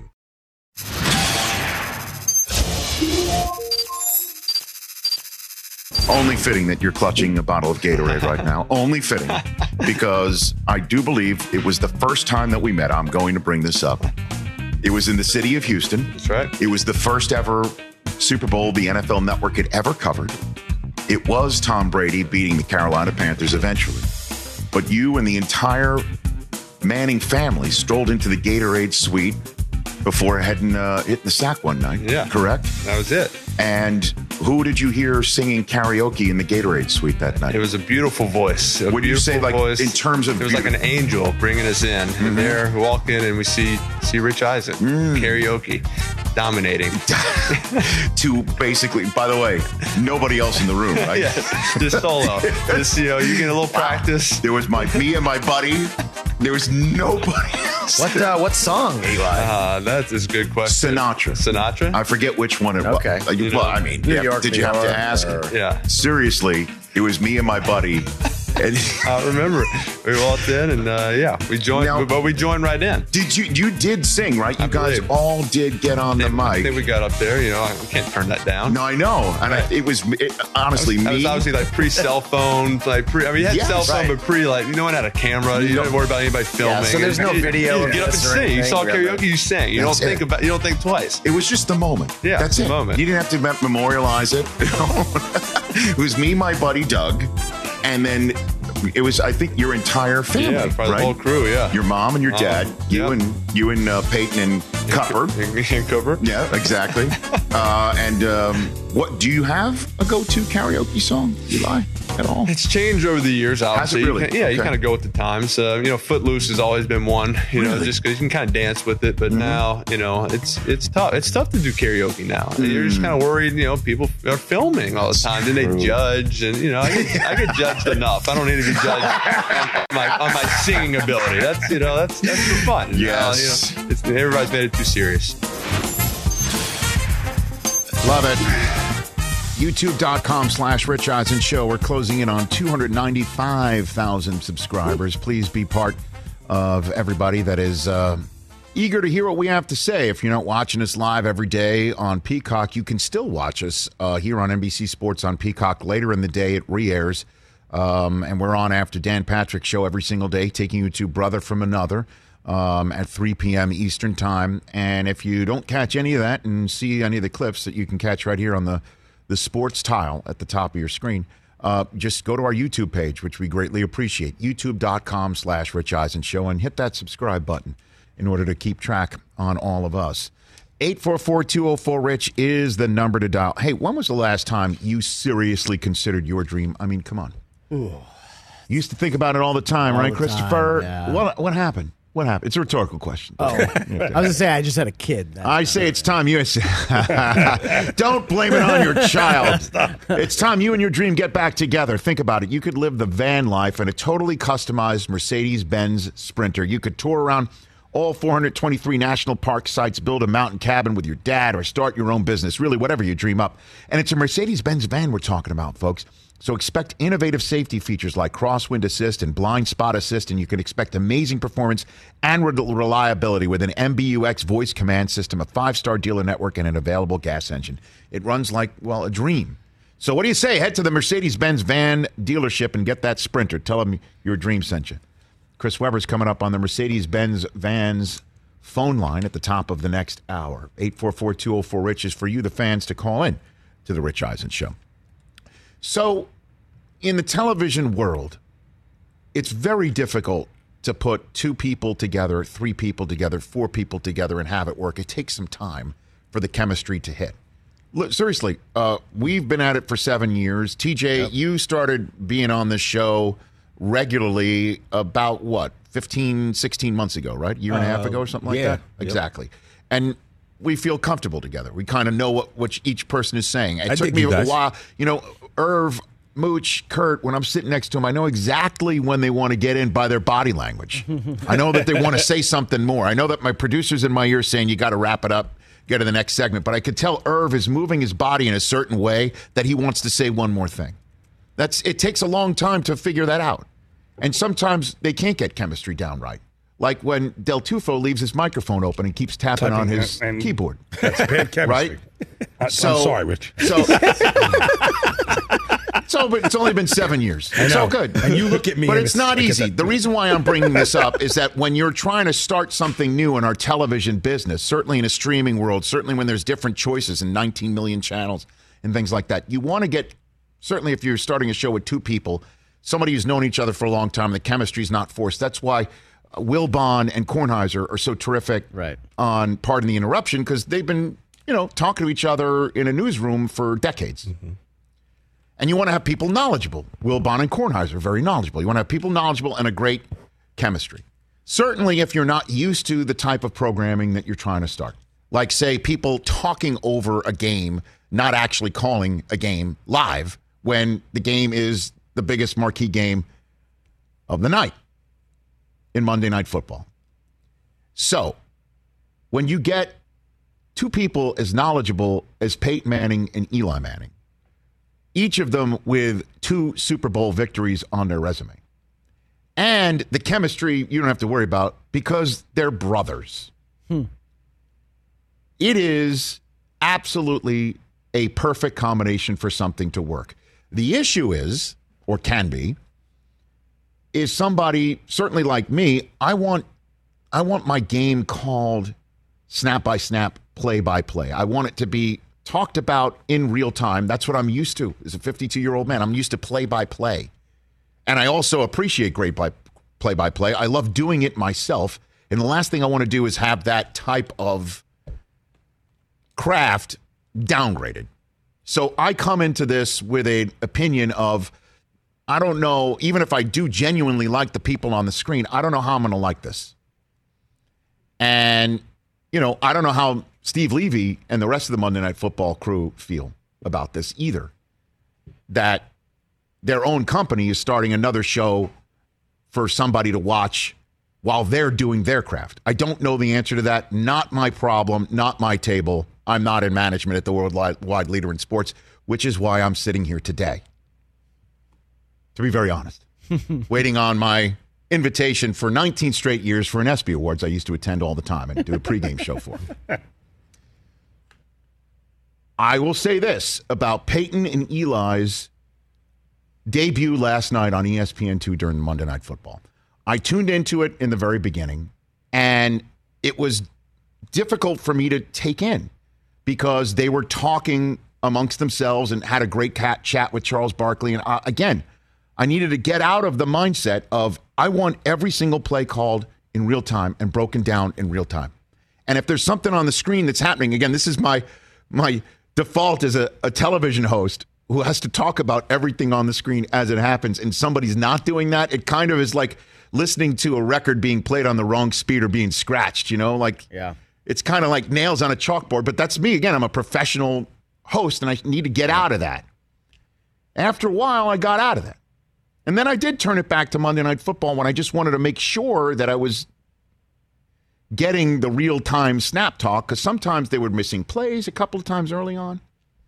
Only fitting that you're clutching a bottle of Gatorade right now. Only fitting. Because I do believe it was the first time that we met. I'm going to bring this up. It was in the city of Houston. That's right. It was the first ever Super Bowl the NFL Network had ever covered. It was Tom Brady beating the Carolina Panthers eventually. But you and the entire Manning family strolled into the Gatorade suite before hitting the sack one night. Yeah. Correct? That was it. And who did you hear singing karaoke in the Gatorade suite that night? It was a beautiful voice. Would you say, like, voice, in terms of... It was like an angel bringing us in. Mm-hmm. And there, we walk in and we see Rich Eisen. Karaoke. Dominating. To basically, by the way, nobody else in the room, right? Yes, just solo. Just, you get a little practice. There was me and my buddy. There was nobody else. What song, Eli? That's a good question. Sinatra? I forget which one it was. Okay. I mean, did you have to ask? Yeah. Seriously, it was me and my buddy. And I remember we walked in and we joined, but we joined right in. You did sing, right? You guys all did get on the mic. I think we got up there. I can't turn that down. No, I know. And it was honestly me. It was obviously like pre-cell phone, you had cell phone, but no one had a camera. You didn't worry about anybody filming. Yeah, so there's no video. You get up and sing. You saw karaoke, you sang. You don't think twice. It was just the moment. Yeah, that's the it. moment. You didn't have to memorialize it. It was me, my buddy Doug. And then it was, I think, your entire family, right? The whole crew, yeah. Your mom and your dad, you and Peyton and Cupper. And Cupper. Yeah, exactly. What do you have a go-to karaoke song, Eli, at all? It's changed over the years, obviously. Has it really? You kind of go with the times. Footloose has always been one. Just because you can kind of dance with it. But now, it's tough. It's tough to do karaoke now. You're just kind of worried. People are filming all the time. Then they judge, and I get judged enough. I don't need to be judged on my singing ability. That's for fun. Yes. Everybody's made it too serious. Love it. YouTube.com/Rich Eisen Show. We're closing in on 295,000 subscribers. Please be part of everybody that is eager to hear what we have to say. If you're not watching us live every day on Peacock, you can still watch us here on NBC Sports on Peacock. Later in the day, it re-airs. And we're on after Dan Patrick's show every single day, taking you to Brother from Another at 3 p.m. Eastern Time. And if you don't catch any of that and see any of the clips that you can catch right here on the sports tile at the top of your screen, just go to our YouTube page, which we greatly appreciate, youtube.com/Rich Eisen Show, and hit that subscribe button in order to keep track on all of us. 844-204-RICH is the number to dial. Hey, when was the last time you seriously considered your dream? I mean, come on. Ooh. You used to think about it all the time, right, Christopher? Time, yeah. What happened? What happened? It's a rhetorical question. Oh, I was going to say, I just had a kid. I say it's time you... Don't blame it on your child. It's time you and your dream get back together. Think about it. You could live the van life in a totally customized Mercedes-Benz Sprinter. You could tour around all 423 national park sites, build a mountain cabin with your dad, or start your own business, really whatever you dream up. And it's a Mercedes-Benz van we're talking about, folks. So expect innovative safety features like crosswind assist and blind spot assist, and you can expect amazing performance and reliability with an MBUX voice command system, a 5-star dealer network, and an available gas engine. It runs like, well, a dream. So what do you say? Head to the Mercedes-Benz van dealership and get that Sprinter. Tell them your dream sent you. Chris Webber's coming up on the Mercedes-Benz Vans phone line at the top of the next hour. 844-204-RICH is for you, the fans, to call in to the Rich Eisen Show. So in the television world, it's very difficult to put 2 people together, 3 people together, 4 people together and have it work. It takes some time for the chemistry to hit. Look, seriously, we've been at it for 7 years. TJ, you started being on this show regularly about, 15, 16 months ago, right? A year and a half ago or something like that? Exactly. And we feel comfortable together. We kind of know what each person is saying. It took me a while. You know, Irv, Mooch, Kurt, when I'm sitting next to them, I know exactly when they want to get in by their body language. I know that they want to say something more. I know that my producer's in my ear saying, you got to wrap it up, get to the next segment. But I could tell Irv is moving his body in a certain way that he wants to say one more thing. It takes a long time to figure that out. And sometimes they can't get chemistry down right. Like when Del Tufo leaves his microphone open and keeps tapping on his keyboard. That's bad chemistry. Right? I'm sorry, Rich. But it's only been 7 years. It's all good. And you look at me. But it's not easy. The reason why I'm bringing this up is that when you're trying to start something new in our television business, certainly in a streaming world, certainly when there's different choices and 19 million channels and things like that, you want to get, certainly if you're starting a show with 2 people, somebody who's known each other for a long time, the chemistry's not forced. That's why Wilbon and Kornheiser are so terrific on Pardon the Interruption, because they've been, talking to each other in a newsroom for decades. Mm-hmm. And you want to have people knowledgeable. Wilbon and Kornheiser are very knowledgeable. You want to have people knowledgeable and a great chemistry. Certainly if you're not used to the type of programming that you're trying to start. Like, say, people talking over a game, not actually calling a game live when the game is the biggest marquee game of the night in Monday Night Football. So when you get 2 people as knowledgeable as Peyton Manning and Eli Manning, each of them with 2 Super Bowl victories on their resume, and the chemistry you don't have to worry about because they're brothers. It is absolutely a perfect combination for something to work. The issue is, or can be, is somebody, certainly like me, I want my game called snap by snap, play by play. I want it to be talked about in real time. That's what I'm used to as a 52-year-old man. I'm used to play by play. And I also appreciate great play by play. I love doing it myself. And the last thing I want to do is have that type of craft downgraded. So I come into this with an opinion of, I don't know, even if I do genuinely like the people on the screen, I don't know how I'm going to like this. And, I don't know how Steve Levy and the rest of the Monday Night Football crew feel about this either. That their own company is starting another show for somebody to watch while they're doing their craft. I don't know the answer to that. Not my problem, not my table. I'm not in management at the worldwide leader in sports. which is why I'm sitting here today. To be very honest, waiting on my invitation for 19 straight years for an ESPY Awards I used to attend all the time and do a pregame show for. I will say this about Peyton and Eli's debut last night on ESPN2 during Monday Night Football. I tuned into it in the very beginning, and it was difficult for me to take in because they were talking amongst themselves and had a great chat with Charles Barkley. And again, I needed to get out of the mindset of I want every single play called in real time and broken down in real time. And if there's something on the screen that's happening, again, this is my default as a television host who has to talk about everything on the screen as it happens, and somebody's not doing that. It kind of is like listening to a record being played on the wrong speed or being scratched, you know? Like, yeah. It's kind of like nails on a chalkboard, but that's me. Again, I'm a professional host, and I need to get out of that. After a while, I got out of that. And then I did turn it back to Monday Night Football when I just wanted to make sure that I was getting the real-time snap talk, because sometimes they were missing plays a couple of times early on.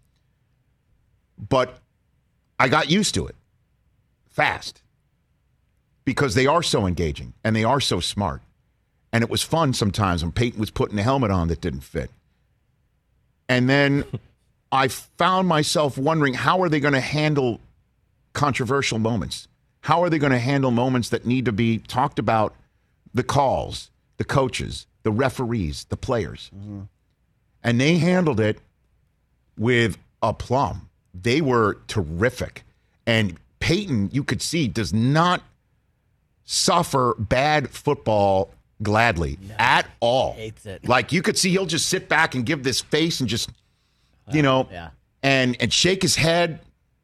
But I got used to it fast because they are so engaging and they are so smart. And it was fun sometimes when Peyton was putting a helmet on that didn't fit. And then I found myself wondering, how are they going to handle controversial moments? How are they going to handle moments that need to be talked about? The calls, the coaches, the referees, the players. Mm-hmm. And they handled it with aplomb. They were terrific. And Peyton, you could see, does not suffer bad football gladly at all. Hates it. Like, you could see he'll just sit back and give this face and just, and shake his head.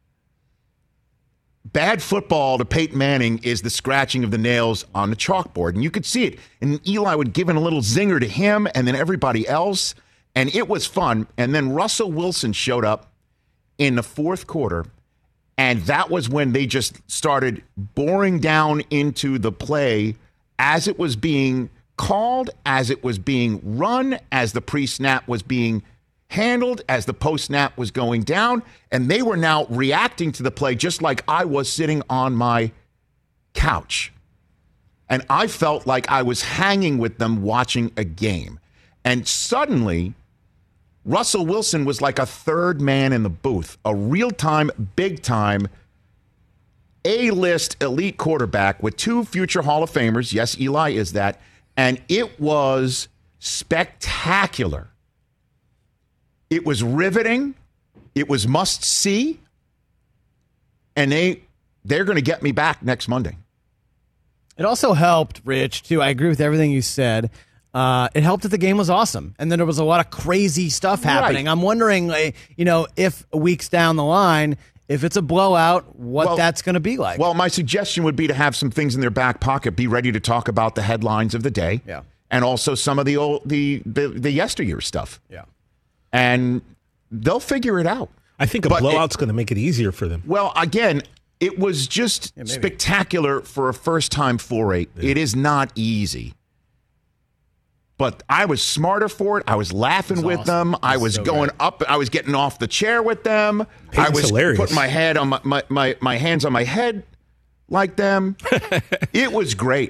Bad football to Peyton Manning is the scratching of the nails on the chalkboard. And you could see it. And Eli would give in a little zinger to him and then everybody else. And it was fun. And then Russell Wilson showed up in the fourth quarter, and that was when they just started boring down into the play as it was being called, as it was being run, as the pre-snap was being handled, as the post-snap was going down, and they were now reacting to the play just like I was sitting on my couch. And I felt like I was hanging with them watching a game. And suddenly, Russell Wilson was like a third man in the booth, a real-time, big-time, A-list elite quarterback with two future Hall of Famers. Yes, Eli is that. And it was spectacular. It was riveting. It was must-see. And they're going to get me back next Monday. It also helped, Rich, too. I agree with everything you said. It helped that the game was awesome, and then there was a lot of crazy stuff happening. Right. I'm wondering, if weeks down the line, if it's a blowout, what that's going to be like. Well, my suggestion would be to have some things in their back pocket, be ready to talk about the headlines of the day, and also some of the yesteryear stuff. Yeah, and they'll figure it out. I think a blowout's going to make it easier for them. Well, again, it was just spectacular for a first-time foray. Yeah. It is not easy. But I was smarter for it. I was laughing with them. I was going up. I was getting off the chair with them. I was putting my head on my hands on my head like them. It was great.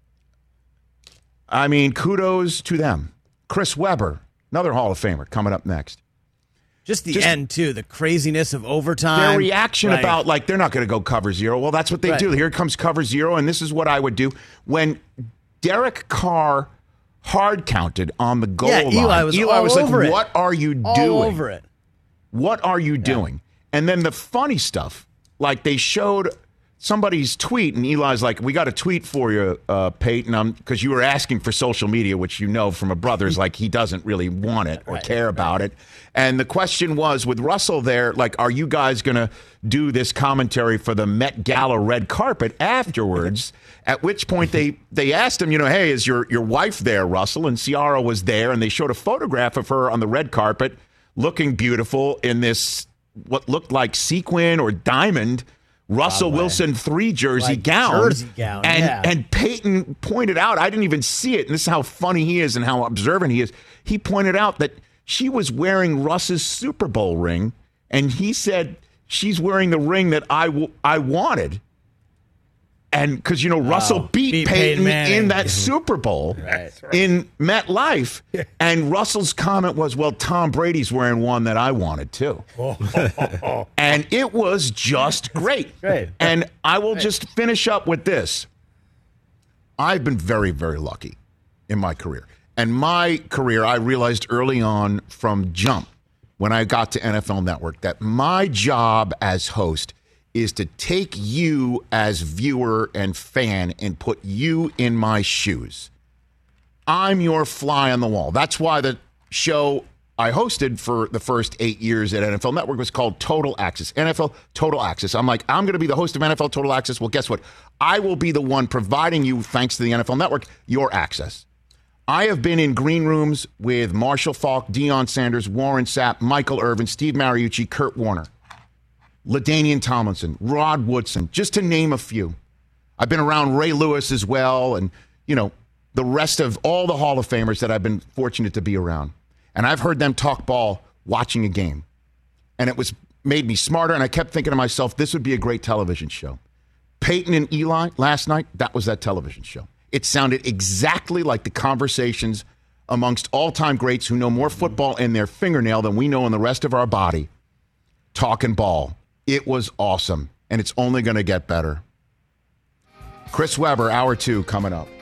I mean, kudos to them. Chris Webber, another Hall of Famer, coming up next. Just the end, too, the craziness of overtime. Their reaction about, like, they're not going to go cover zero. Well, that's what they do. Here comes cover zero, and this is what I would do. When Derek Carr hard counted on the goal line, Eli was like, what are you doing? All over it. What are you doing? And then the funny stuff, like they showed somebody's tweet, and Eli's like, we got a tweet for you, Peyton, because you were asking for social media, which you know from a brother is like he doesn't really want it or care about it. And the question was, with Russell there, like, are you guys going to do this commentary for the Met Gala red carpet afterwards? At which point they asked him, hey, is your wife there, Russell? And Ciara was there, and they showed a photograph of her on the red carpet looking beautiful in this what looked like sequin or diamond Russell Wilson 3 jersey gown. And Peyton pointed out, I didn't even see it, and this is how funny he is and how observant he is. He pointed out that she was wearing Russ's Super Bowl ring And he said, she's wearing the ring that I wanted. And because, Russell beat Peyton in that Super Bowl in MetLife. And Russell's comment was, well, Tom Brady's wearing one that I wanted too. And it was just great. And I will just finish up with this. I've been very, very lucky in my career. And my career, I realized early on from jump when I got to NFL Network that my job as host is to take you as viewer and fan and put you in my shoes. I'm your fly on the wall. That's why the show I hosted for the first 8 years at NFL Network was called Total Access, NFL Total Access. I'm like, I'm going to be the host of NFL Total Access. Well, guess what? I will be the one providing you, thanks to the NFL Network, your access. I have been in green rooms with Marshall Faulk, Deion Sanders, Warren Sapp, Michael Irvin, Steve Mariucci, Kurt Warner, LaDainian Tomlinson, Rod Woodson, just to name a few. I've been around Ray Lewis as well, and, the rest of all the Hall of Famers that I've been fortunate to be around. And I've heard them talk ball watching a game. And it made me smarter, and I kept thinking to myself, this would be a great television show. Peyton and Eli last night, that was that television show. It sounded exactly like the conversations amongst all-time greats who know more football in their fingernail than we know in the rest of our body, talking ball. It was awesome, and it's only going to get better. Chris Webber, Hour 2, coming up.